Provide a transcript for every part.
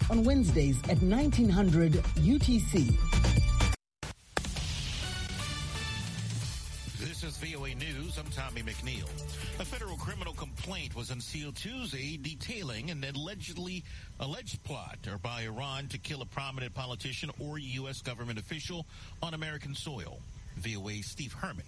on Wednesdays at 1900 UTC. This is VOA News. I'm Tommy McNeil. A federal criminal complaint was unsealed Tuesday detailing an alleged plot by Iran to kill a prominent politician or U.S. government official on American soil. VOA's Steve Herman.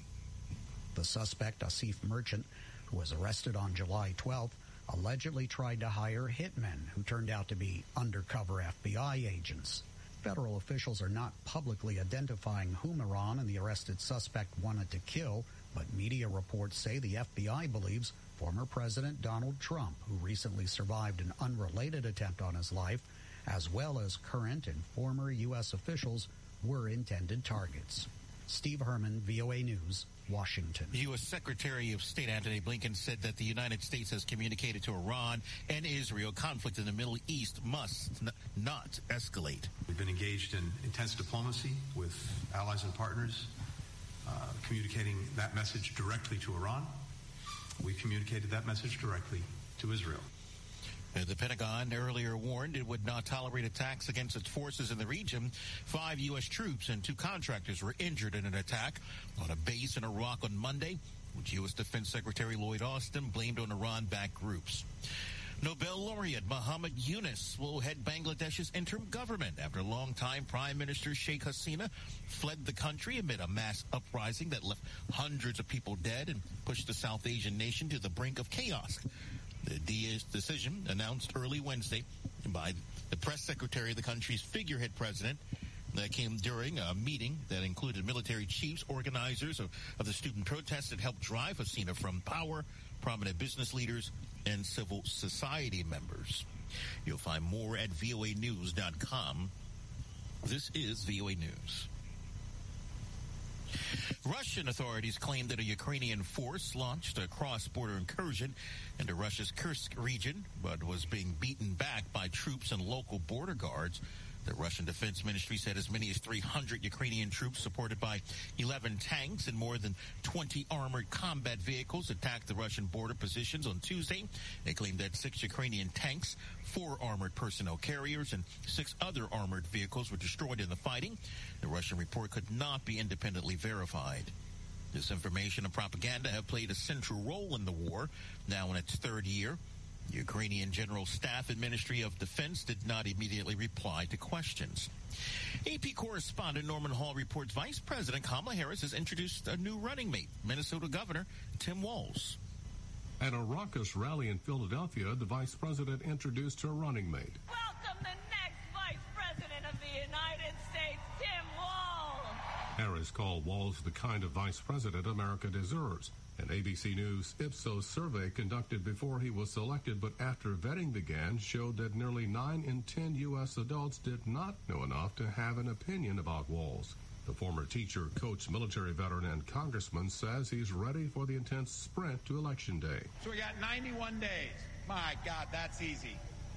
The suspect, Asif Merchant, who was arrested on July 12th, allegedly tried to hire hitmen who turned out to be undercover FBI agents. Federal officials are not publicly identifying whom Iran and the arrested suspect wanted to kill, but media reports say the FBI believes former President Donald Trump, who recently survived an unrelated attempt on his life, as well as current and former U.S. officials, were intended targets. Steve Herman, VOA News, Washington. U.S. Secretary of State Antony Blinken said that the United States has communicated to Iran and Israel conflict in the Middle East must not escalate. We've been engaged in intense diplomacy with allies and partners, communicating that message directly to Iran. We communicated that message directly to Israel. The Pentagon earlier warned it would not tolerate attacks against its forces in the region. 5 U.S. troops and 2 contractors were injured in an attack on a base in Iraq on Monday, which U.S. Defense Secretary Lloyd Austin blamed on Iran-backed groups. Nobel laureate Muhammad Yunus will head Bangladesh's interim government after longtime Prime Minister Sheikh Hasina fled the country amid a mass uprising that left hundreds of people dead and pushed the South Asian nation to the brink of chaos. The decision announced early Wednesday by the press secretary of the country's figurehead president that came during a meeting that included military chiefs, organizers of the student protests that helped drive Hasina from power, prominent business leaders, and civil society members. You'll find more at voanews.com. This is VOA News. Russian authorities claim that a Ukrainian force launched a cross-border incursion into Russia's Kursk region, but was being beaten back by troops and local border guards. The Russian Defense Ministry said as many as 300 Ukrainian troops supported by 11 tanks and more than 20 armored combat vehicles attacked the Russian border positions on Tuesday. They claimed that 6 Ukrainian tanks, 4 armored personnel carriers, and 6 other armored vehicles were destroyed in the fighting. The Russian report could not be independently verified. Disinformation and propaganda have played a central role in the war, now in its 3rd year. The Ukrainian General Staff and Ministry of Defense did not immediately reply to questions. AP correspondent Norman Hall reports Vice President Kamala Harris has introduced a new running mate, Minnesota Governor Tim Walz. At a raucous rally in Philadelphia, the vice president introduced her running mate. Welcome the next vice president of the United States, Tim Walz. Harris called Walz the kind of vice president America deserves. An ABC News Ipsos survey conducted before he was selected but after vetting began showed that nearly 9 in 10 U.S. adults did not know enough to have an opinion about Walz. The former teacher, coach, military veteran, and congressman says he's ready for the intense sprint to Election Day. So we got 91 days. My God, that's easy.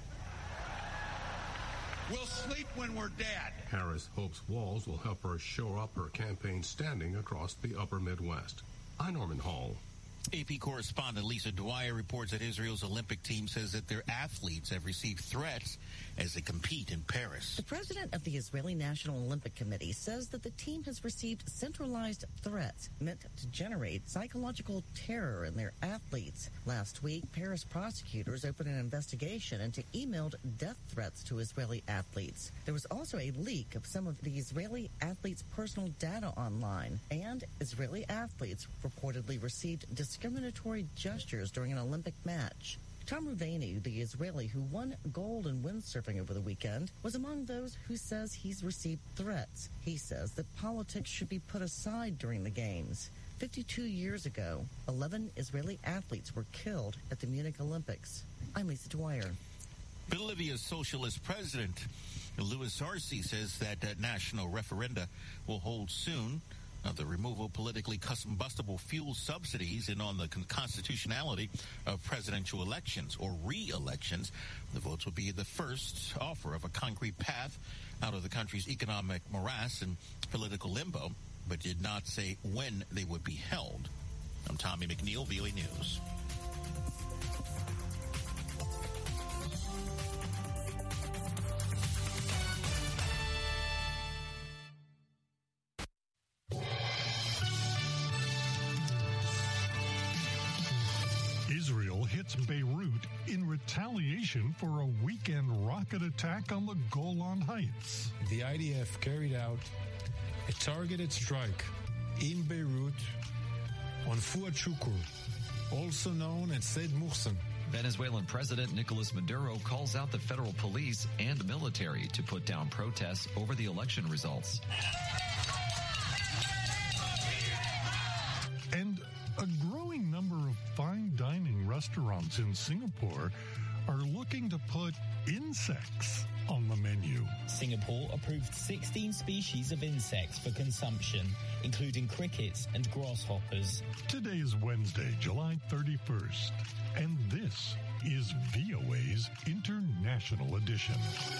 We'll sleep when we're dead. Harris hopes Walz will help her shore up her campaign standing across the upper Midwest. I'm Norman Hall. AP correspondent Lisa Dwyer reports that Israel's Olympic team says that their athletes have received threats as they compete in Paris. The president of the Israeli National Olympic Committee says that the team has received centralized threats meant to generate psychological terror in their athletes. Last week, Paris prosecutors opened an investigation into emailed death threats to Israeli athletes. There was also a leak of some of the Israeli athletes' personal data online, and Israeli athletes reportedly received discriminatory gestures during an Olympic match. Tom Ruvani, the Israeli who won gold in windsurfing over the weekend, was among those who says he's received threats. He says that politics should be put aside during the games. 52 years ago, 11 Israeli athletes were killed at the Munich Olympics. I'm Lisa Dwyer. Bolivia's socialist president, Luis Arce, says that national referenda will hold soon. The removal of politically combustible fuel subsidies and on the constitutionality of presidential elections or re-elections. The votes will be the first offer of a concrete path out of the country's economic morass and political limbo, but did not say when they would be held. I'm Tommy McNeil, VOA News. hits Beirut in retaliation for a weekend rocket attack on the Golan Heights. The IDF carried out a targeted strike in Beirut on Fuad Shukr, also known as Said Muhsin. Venezuelan President Nicolas Maduro calls out the federal police and the military to put down protests over the election results. And a growing number of fine dining restaurants in Singapore are looking to put insects on the menu. Singapore approved 16 species of insects for consumption, including crickets and grasshoppers. Today is Wednesday, July 31st, and this is VOA's International Edition.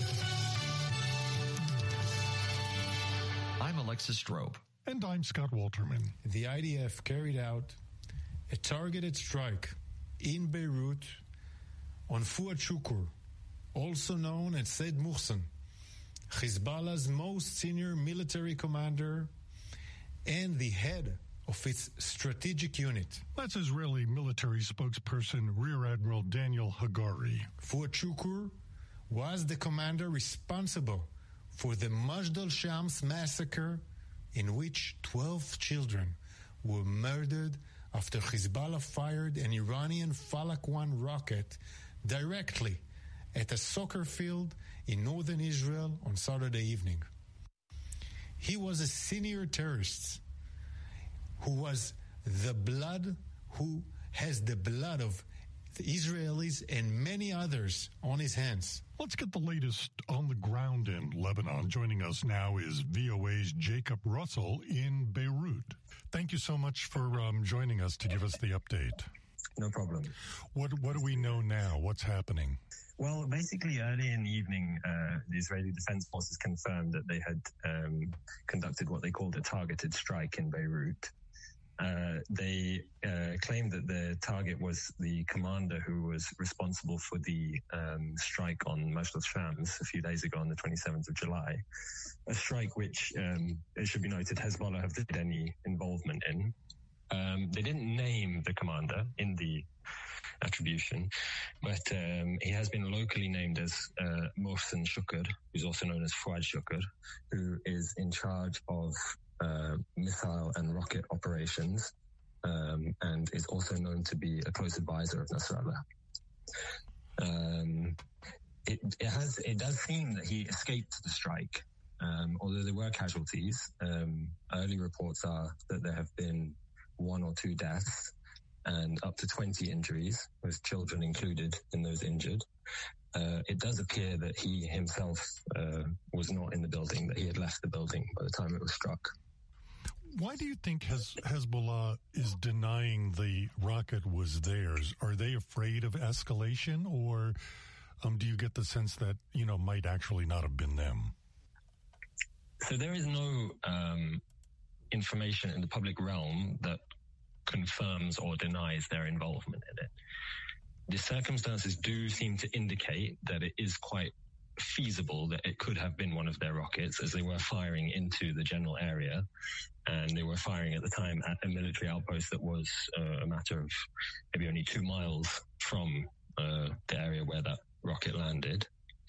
I'm Alexis Strobe. And I'm Scott Walterman. The IDF carried out a targeted strike in Beirut on Fuad Shukr, also known as Said Muhsin, Hezbollah's most senior military commander and the head of its strategic unit. That's Israeli military spokesperson Rear Admiral Daniel Hagari. Fuad Shukr was the commander responsible for the Majd al-Shams massacre, in which 12 children were murdered after Hezbollah fired an Iranian Falak 1 rocket directly at a soccer field in northern Israel on Saturday evening. He was a senior terrorist who has the blood of the Israelis and many others on his hands. Let's get the latest on the ground in Lebanon. Joining us now is VOA's Jacob Russell in Beirut. Thank you so much for joining us to give us the update. No problem. What do we know now? What's happening? Well, basically, early in the evening, the Israeli Defense Forces confirmed that they had conducted what they called a targeted strike in Beirut. They claimed that the target was the commander who was responsible for the strike on Majd al-Shams a few days ago on the 27th of July. A strike which, it should be noted, Hezbollah have had any involvement in. They didn't name the commander in the attribution, but he has been locally named as Mohsen Shukr, who's also known as Fuad Shukr, who is in charge of missile and rocket operations, and is also known to be a close advisor of Nasrallah. It does seem that he escaped the strike, although there were casualties. Early reports are that there have been 1 or 2 deaths and up to 20 injuries, with children included in those injured. It does appear that he himself was not in the building, that he had left the building by the time it was struck. Why do you think Hezbollah is denying the rocket was theirs? Are they afraid of escalation, or do you get the sense that, might actually not have been them? So there is no information in the public realm that confirms or denies their involvement in it. The circumstances do seem to indicate that it is quite feasible that it could have been one of their rockets, as they were firing into the general area, and they were firing at the time at a military outpost that was a matter of maybe only 2 miles from the area where that rocket landed.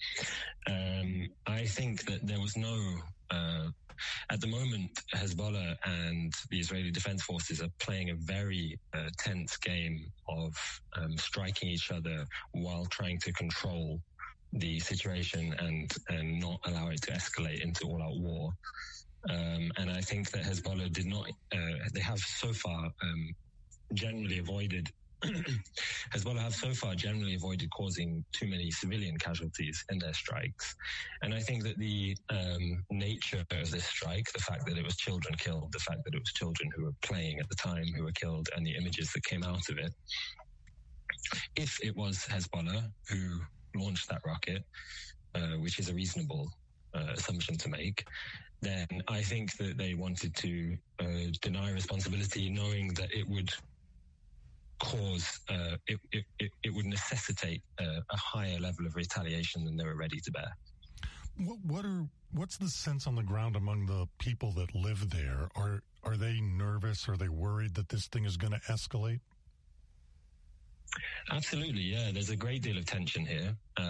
I think that there was no... at the moment, Hezbollah and the Israeli Defense Forces are playing a very tense game of striking each other while trying to control the situation and not allow it to escalate into all-out war. And I think that Hezbollah did not... they have so far generally avoided... Hezbollah have so far generally avoided causing too many civilian casualties in their strikes. And I think that the nature of this strike, the fact that it was children killed, the fact that it was children who were playing at the time who were killed, and the images that came out of it, if it was Hezbollah who launched that rocket, which is a reasonable assumption to make, then I think that they wanted to deny responsibility, knowing that it would cause, it would necessitate a higher level of retaliation than they were ready to bear. What's the sense on the ground among the people that live there? Are they nervous? Are they worried that this thing is going to escalate? Absolutely, yeah. There's a great deal of tension here,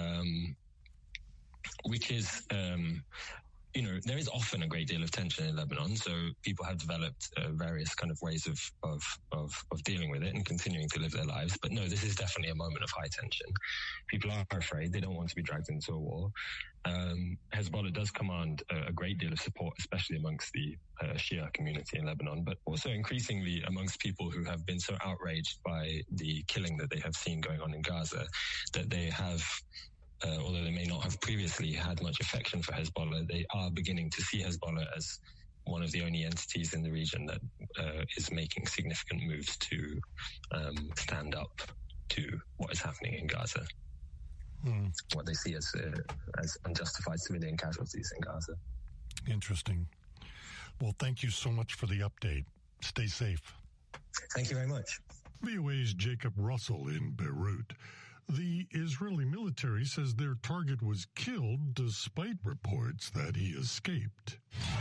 which is, there is often a great deal of tension in Lebanon. So people have developed various kind of ways of dealing with it and continuing to live their lives. But no, this is definitely a moment of high tension. People are afraid. They don't want to be dragged into a war. Hezbollah does command a great deal of support, especially amongst the Shia community in Lebanon, but also increasingly amongst people who have been so outraged by the killing that they have seen going on in Gaza that they have, although they may not have previously had much affection for Hezbollah, they are beginning to see Hezbollah as one of the only entities in the region that is making significant moves to stand up to what is happening in Gaza. What they see as unjustified civilian casualties in Gaza. Interesting. Well, thank you so much for the update. Stay safe. Thank you very much. VOA's Jacob Russell in Beirut. The Israeli military says their target was killed despite reports that he escaped.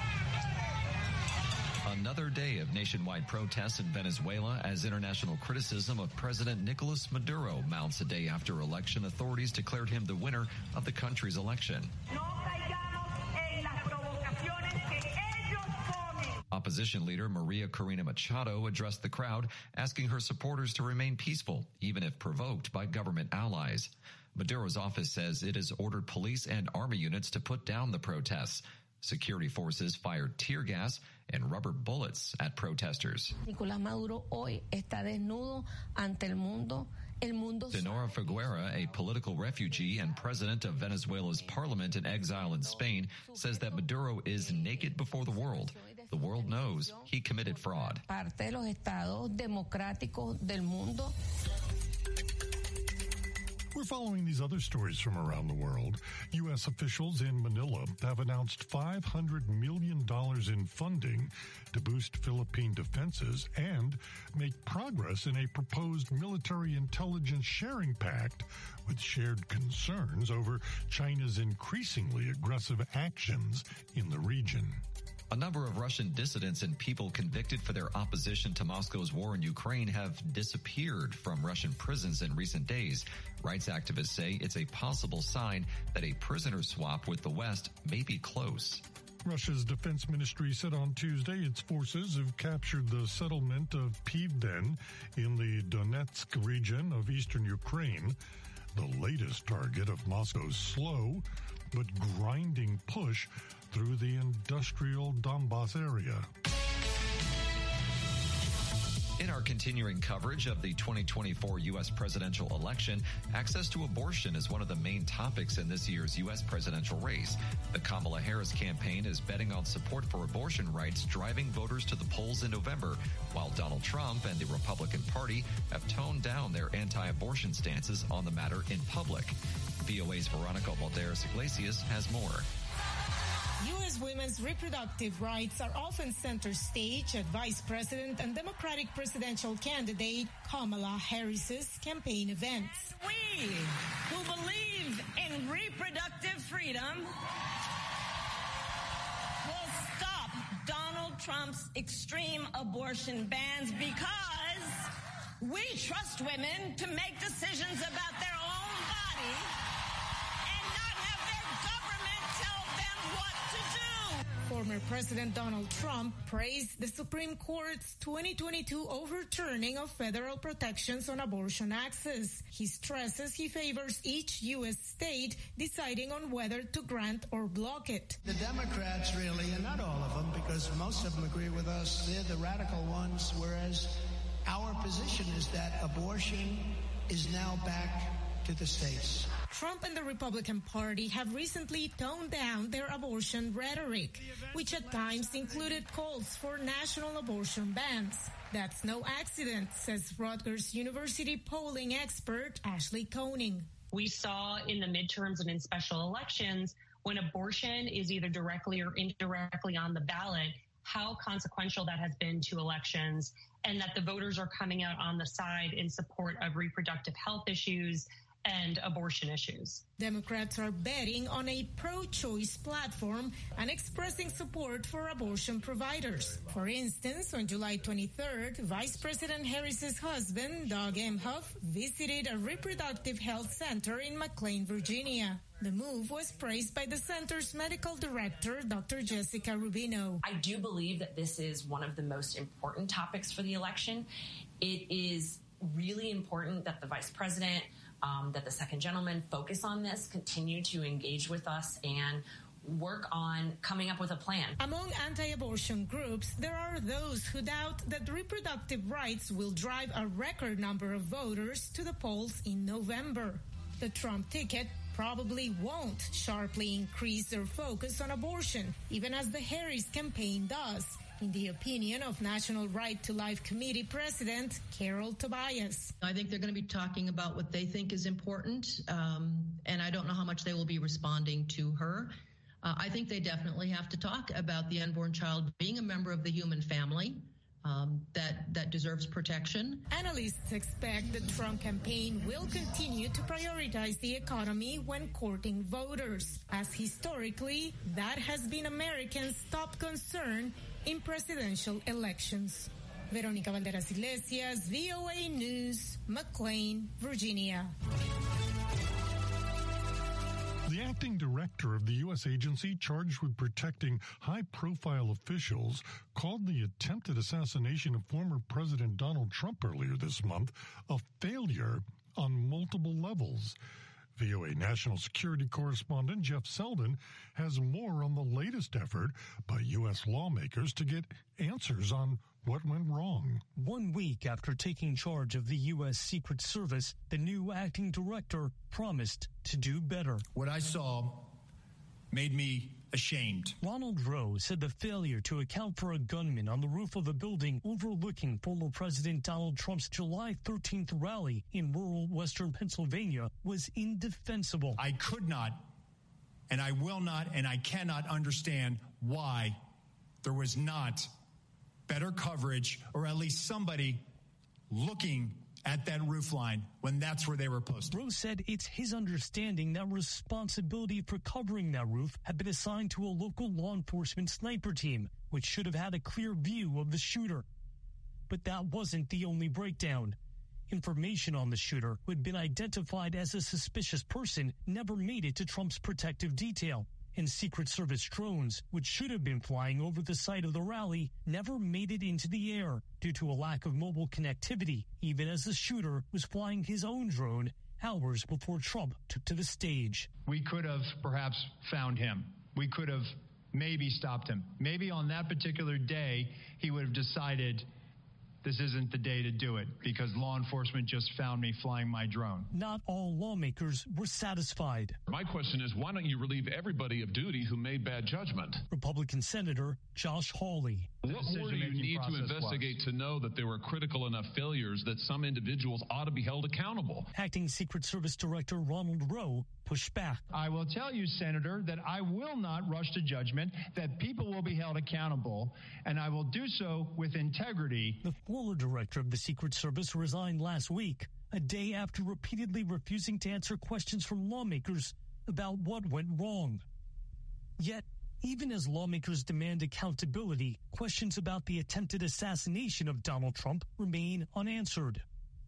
Another day of nationwide protests in Venezuela as international criticism of President Nicolas Maduro mounts a day after election authorities declared him the winner of the country's election. Opposition leader Maria Corina Machado addressed the crowd, asking her supporters to remain peaceful, even if provoked by government allies. Maduro's office says it has ordered police and army units to put down the protests. Security forces fired tear gas and rubber bullets at protesters. Nicolás Maduro hoy está desnudo ante el mundo. Dinora Figuera, a political refugee and president of Venezuela's parliament in exile in Spain, says that Maduro is naked before the world. The world knows he committed fraud. Parte de los estados democráticos del mundo. We're following these other stories from around the world. U.S. officials in Manila have announced $500 million in funding to boost Philippine defenses and make progress in a proposed military intelligence sharing pact with shared concerns over China's increasingly aggressive actions in the region. A number of Russian dissidents and people convicted for their opposition to Moscow's war in Ukraine have disappeared from Russian prisons in recent days. Rights activists say it's a possible sign that a prisoner swap with the West may be close. Russia's defense ministry said on Tuesday its forces have captured the settlement of Pivden in the Donetsk region of eastern Ukraine, the latest target of Moscow's slow but grinding push through the industrial Donbas area. In our continuing coverage of the 2024 U.S. presidential election, access to abortion is one of the main topics in this year's U.S. presidential race. The Kamala Harris campaign is betting on support for abortion rights driving voters to the polls in November, while Donald Trump and the Republican Party have toned down their anti-abortion stances on the matter in public. VOA's Veronica Valderas Iglesias has more. U.S. women's reproductive rights are often center stage at Vice President and Democratic presidential candidate Kamala Harris's campaign events. We who believe in reproductive freedom will stop Donald Trump's extreme abortion bans because we trust women to make decisions about their own body and not have their government tell them what to do. Former President Donald Trump praised the Supreme Court's 2022 overturning of federal protections on abortion access. He stresses he favors each U.S. state deciding on whether to grant or block it. The Democrats really, and not all of them, because most of them agree with us, they're the radical ones, whereas our position is that abortion is now back to the states. Trump and the Republican Party have recently toned down their abortion rhetoric, which at times included calls for national abortion bans. That's no accident, says Rutgers University polling expert Ashley Koenig. We saw in the midterms and in special elections, when abortion is either directly or indirectly on the ballot, how consequential that has been to elections, and that the voters are coming out on the side in support of reproductive health issues and abortion issues. Democrats are betting on a pro-choice platform and expressing support for abortion providers. For instance, on July 23rd, Vice President Harris's husband, Doug Emhoff, visited a reproductive health center in McLean, Virginia. The move was praised by the center's medical director, Dr. Jessica Rubino. I do believe that this is one of the most important topics for the election. It is really important that the vice president, that the second gentleman focus on this, continue to engage with us and work on coming up with a plan. Among anti-abortion groups, there are those who doubt that reproductive rights will drive a record number of voters to the polls in November. The Trump ticket probably won't sharply increase their focus on abortion, even as the Harris campaign does, in the opinion of National Right to Life Committee President Carol Tobias. I think they're going to be talking about what they think is important, and I don't know how much they will be responding to her. I think they definitely have to talk about the unborn child being a member of the human family that deserves protection. Analysts expect the Trump campaign will continue to prioritize the economy when courting voters, as historically that has been Americans' top concern in presidential elections. Veronica Valderas Iglesias, VOA News, McLean, Virginia. The acting director of the U.S. agency charged with protecting high-profile officials called the attempted assassination of former President Donald Trump earlier this month a failure on multiple levels. VOA national security correspondent Jeff Selden has more on the latest effort by U.S. lawmakers to get answers on what went wrong. 1 week after taking charge of the U.S. Secret Service, the new acting director promised to do better. What I saw made me ashamed. Ronald Rowe said the failure to account for a gunman on the roof of a building overlooking former President Donald Trump's July 13th rally in rural western Pennsylvania was indefensible. I could not, and I will not, and I cannot understand why there was not better coverage, or at least somebody looking at that roof line when that's where they were posted. Rose said it's his understanding that responsibility for covering that roof had been assigned to a local law enforcement sniper team, which should have had a clear view of the shooter. But that wasn't the only breakdown. Information on the shooter, who had been identified as a suspicious person, never made it to Trump's protective detail. And Secret Service drones, which should have been flying over the site of the rally, never made it into the air due to a lack of mobile connectivity, even as the shooter was flying his own drone hours before Trump took to the stage. We could have perhaps found him. We could have maybe stopped him. Maybe on that particular day, he would have decided this isn't the day to do it because law enforcement just found me flying my drone. Not all lawmakers were satisfied. My question is, why don't you relieve everybody of duty who made bad judgment? Republican Senator Josh Hawley. What more do you need to investigate to know that there were critical enough failures that some individuals ought to be held accountable? Acting Secret Service Director Ronald Rowe pushed back. I will tell you, Senator, that I will not rush to judgment, that people will be held accountable, and I will do so with integrity. The former director of the Secret Service resigned last week, a day after repeatedly refusing to answer questions from lawmakers about what went wrong. Yet, even as lawmakers demand accountability, questions about the attempted assassination of Donald Trump remain unanswered.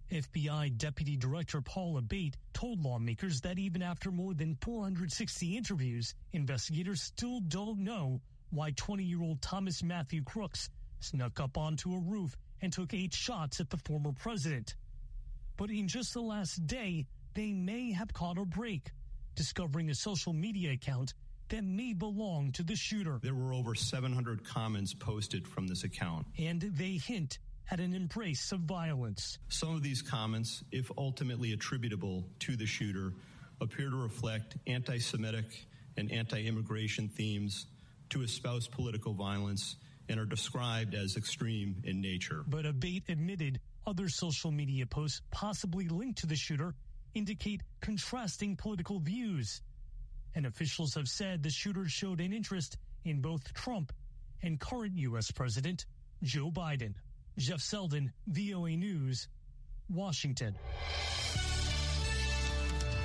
FBI Deputy Director Paula Bate told lawmakers that even after more than 460 interviews, investigators still don't know why 20-year-old Thomas Matthew Crooks snuck up onto a roof and took 8 shots at the former president. But in just the last day, they may have caught a break, discovering a social media account that may belong to the shooter. There were over 700 comments posted from this account. And they hint at an embrace of violence. Some of these comments, if ultimately attributable to the shooter, appear to reflect anti-Semitic and anti-immigration themes, to espouse political violence, and are described as extreme in nature. But Abate admitted other social media posts possibly linked to the shooter indicate contrasting political views. And officials have said the shooter showed an interest in both Trump and current U.S. President Joe Biden. Jeff Selden, VOA News, Washington.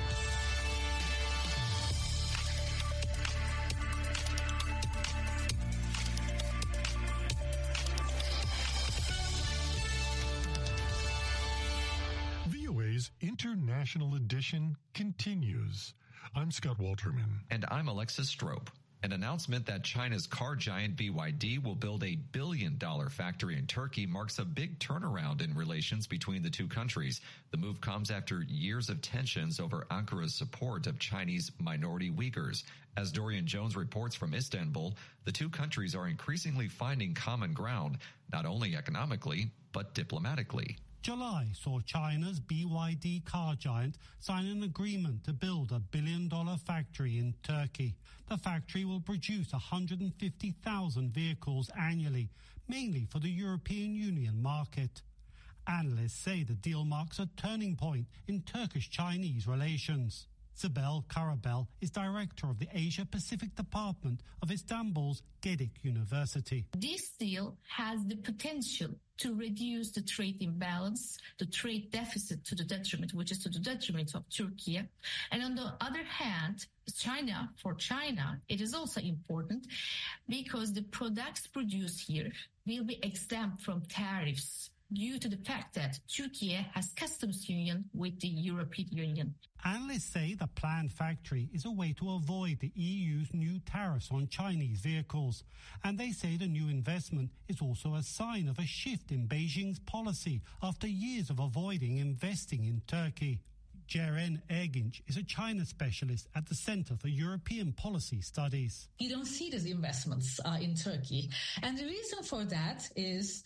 International Edition continues. I'm Scott Walterman. And I'm Alexis Strope. An announcement that China's car giant BYD will build a $1 billion factory in Turkey marks a big turnaround in relations between the two countries. The move comes after years of tensions over Ankara's support of Chinese minority Uyghurs. As Dorian Jones reports from Istanbul, the two countries are increasingly finding common ground, not only economically, but diplomatically. July saw China's BYD car giant sign an agreement to build a $1 billion factory in Turkey. The factory will produce 150,000 vehicles annually, mainly for the European Union market. Analysts say the deal marks a turning point in Turkish-Chinese relations. Sibel Karabel is director of the Asia-Pacific Department of Istanbul's Gedik University. This deal has the potential to reduce the trade imbalance, the trade deficit to the detriment, which is to the detriment of Turkey. And on the other hand, for China, it is also important because the products produced here will be exempt from tariffs due to the fact that Turkey has customs union with the European Union. Analysts say the planned factory is a way to avoid the EU's new tariffs on Chinese vehicles. And they say the new investment is also a sign of a shift in Beijing's policy after years of avoiding investing in Turkey. Ceren Erginç is a China specialist at the Center for European Policy Studies. You don't see these investments in Turkey. And the reason for that is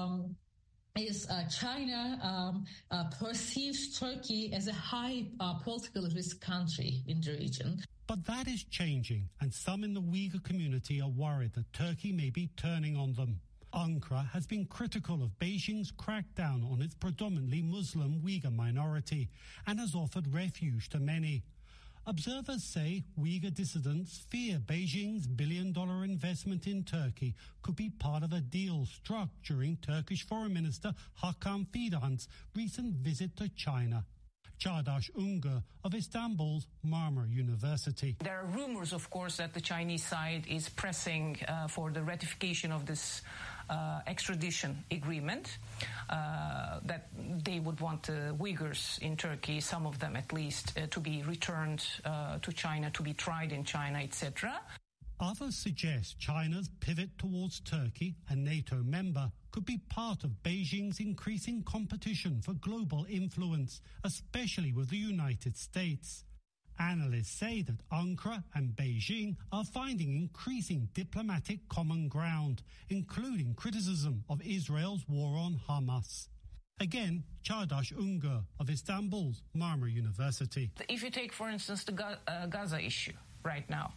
China perceives Turkey as a high political risk country in the region. But that is changing, and some in the Uyghur community are worried that Turkey may be turning on them. Ankara has been critical of Beijing's crackdown on its predominantly Muslim Uyghur minority and has offered refuge to many. Observers say Uyghur dissidents fear Beijing's $1 billion investment in Turkey could be part of a deal struck during Turkish Foreign Minister Hakan Fidan's recent visit to China. Çağdaş Ungör of Istanbul's Marmara University. There are rumors, of course, that the Chinese side is pressing for the ratification of this extradition agreement, that they would want the Uyghurs in Turkey, some of them at least, to be returned to China, to be tried in China, etc. Others suggest China's pivot towards Turkey, a NATO member, could be part of Beijing's increasing competition for global influence, especially with the United States. Analysts say that Ankara and Beijing are finding increasing diplomatic common ground, including criticism of Israel's war on Hamas. Again, Çağdaş Ungör of Istanbul's Marmara University. If you take, for instance, the Gaza issue right now,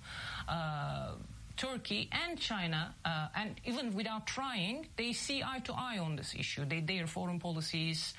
Turkey and China, and even without trying, they see eye to eye on this issue. Their foreign policies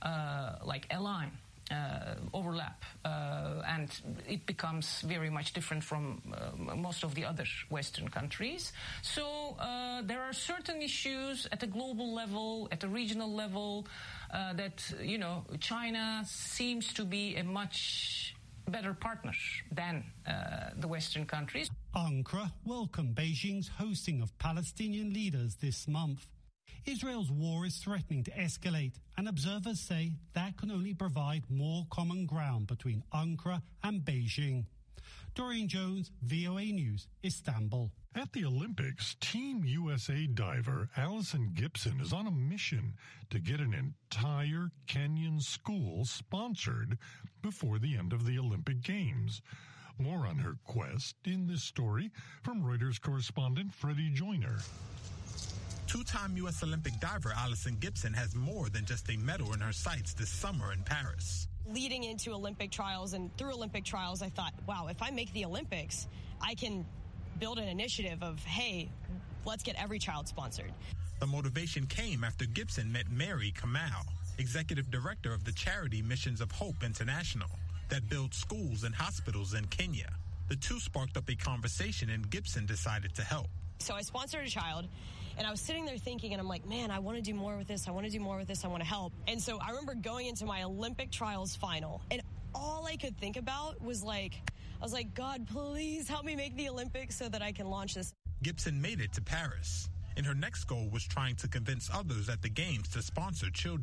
align, overlap, and it becomes very much different from most of the other Western countries. So there are certain issues at a global level, at a regional level, that, China seems to be a much better partner than the Western countries. Ankara welcomed Beijing's hosting of Palestinian leaders this month. Israel's war is threatening to escalate, and observers say that can only provide more common ground between Ankara and Beijing. Dorian Jones, VOA News, Istanbul. At the Olympics, Team USA diver Allison Gibson is on a mission to get an entire Kenyan school sponsored before the end of the Olympic Games. More on her quest in this story from Reuters correspondent Freddie Joyner. Two-time U.S. Olympic diver Allison Gibson has more than just a medal in her sights this summer in Paris. Leading into Olympic trials and through Olympic trials, I thought, wow, if I make the Olympics, I can build an initiative of, hey, let's get every child sponsored. The motivation came after Gibson met Mary Kamau, executive director of the charity Missions of Hope International that builds schools and hospitals in Kenya. The two sparked up a conversation and Gibson decided to help. So I sponsored a child. And I was sitting there thinking, and I'm like, man, I want to do more with this. I want to do more with this. I want to help. And so I remember going into my Olympic trials final, and all I could think about was I was like, God, please help me make the Olympics so that I can launch this. Gibson made it to Paris, and her next goal was trying to convince others at the Games to sponsor children.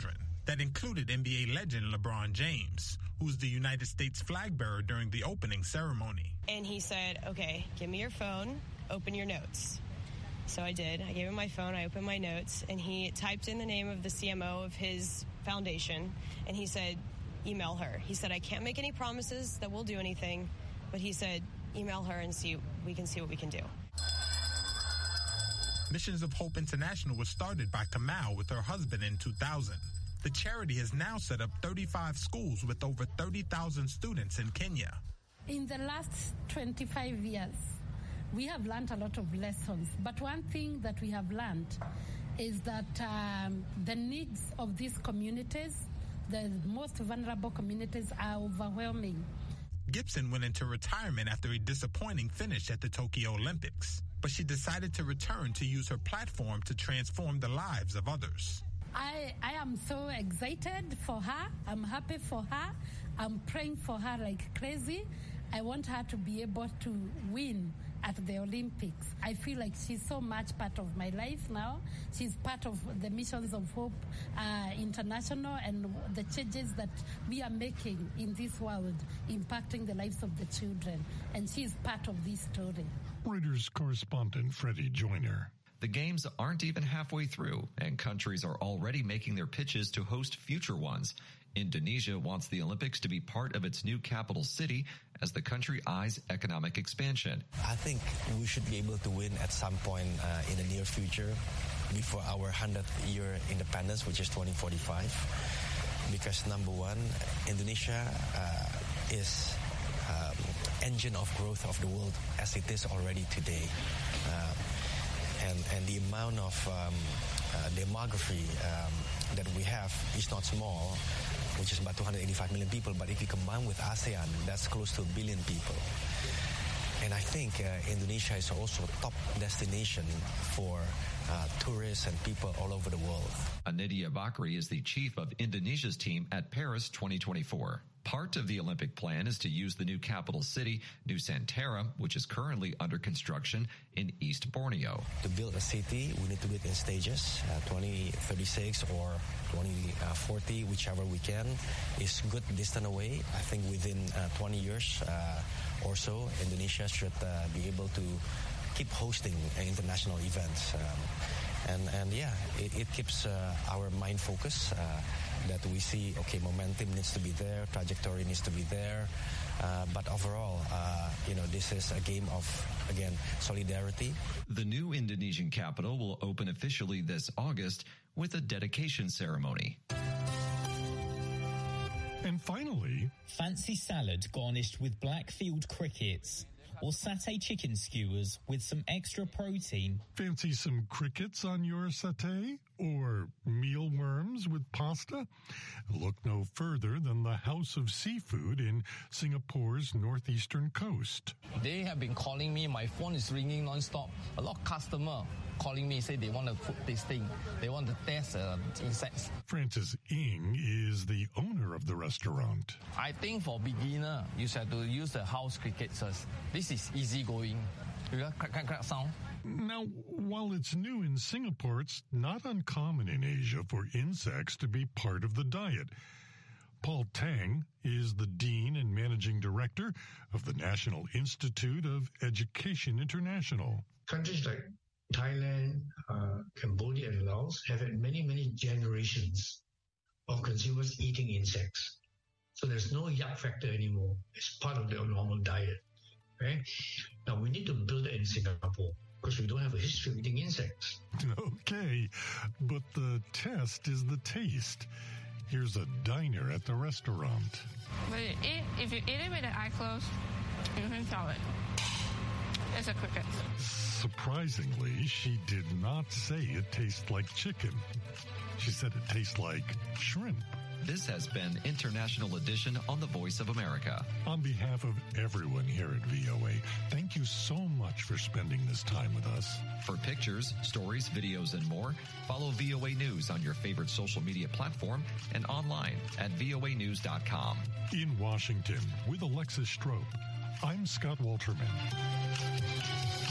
that included NBA legend LeBron James, who's the United States flag bearer during the opening ceremony. And he said, okay, give me your phone, open your notes. So I did. I gave him my phone, I opened my notes, and he typed in the name of the CMO of his foundation, and he said, email her. He said, I can't make any promises that we'll do anything, but he said, email her and we can see what we can do. Missions of Hope International was started by Kamal with her husband in 2000. The charity has now set up 35 schools with over 30,000 students in Kenya. In the last 25 years, we have learned a lot of lessons, but one thing that we have learned is that the needs of these communities, the most vulnerable communities, are overwhelming. Gibson went into retirement after a disappointing finish at the Tokyo Olympics, but she decided to return to use her platform to transform the lives of others. I am so excited for her. I'm happy for her. I'm praying for her like crazy. I want her to be able to win at the Olympics. I feel like she's so much part of my life now. She's part of the Missions of Hope International and the changes that we are making in this world, impacting the lives of the children. And she's part of this story. Reuters correspondent Freddie Joyner. The games aren't even halfway through, and countries are already making their pitches to host future ones. Indonesia wants the Olympics to be part of its new capital city as the country eyes economic expansion. I think we should be able to win at some point in the near future before our 100th year independence, which is 2045. Because number one, Indonesia is engine of growth of the world as it is already today. And the amount of demography that we have is not small, which is about 285 million people. But if you combine with ASEAN, that's close to 1 billion people. And I think Indonesia is also a top destination for tourists and people all over the world. Anidia Bakri is the chief of Indonesia's team at Paris 2024. Part of the Olympic plan is to use the new capital city, Nusantara, which is currently under construction in East Borneo. To build a city, we need to do it in stages, 2036 or 2040, whichever we can. It's good distance away. I think within 20 years or so, Indonesia should be able to keep hosting international events. And it keeps our mind focused that we see, okay, momentum needs to be there, trajectory needs to be there. But overall, this is a game of, again, solidarity. The new Indonesian capital will open officially this August with a dedication ceremony. And finally, fancy salad garnished with black-field crickets, or satay chicken skewers with some extra protein. Fancy some crickets on your satay? Or mealworms with pasta? Look no further than the House of Seafood in Singapore's northeastern coast. They have been calling me. My phone is ringing non-stop. A lot of customers calling me, say they want a food tasting. They want to test insects. Francis Ng is the owner of the restaurant. I think for beginner, you have to use the house crickets first. This is easy going. You got crack sound. Now, while it's new in Singapore, it's not uncommon in Asia for insects to be part of the diet. Paul Tang is the Dean and Managing Director of the National Institute of Education International. Countries like Thailand, Cambodia, and Laos have had many, many generations of consumers eating insects. So there's no yuck factor anymore. It's part of their normal diet. Right? Now, we need to build it in Singapore because we don't have a history of eating insects. Okay, but the test is the taste. Here's a diner at the restaurant. But if you eat it with the eye closed, you can tell it. It's a cricket. Surprisingly, she did not say it tastes like chicken. She said it tastes like shrimp. This has been International Edition on The Voice of America. On behalf of everyone here at VOA, thank you so much for spending this time with us. For pictures, stories, videos, and more, follow VOA News on your favorite social media platform and online at voanews.com. In Washington, with Alexis Strope, I'm Scott Walterman.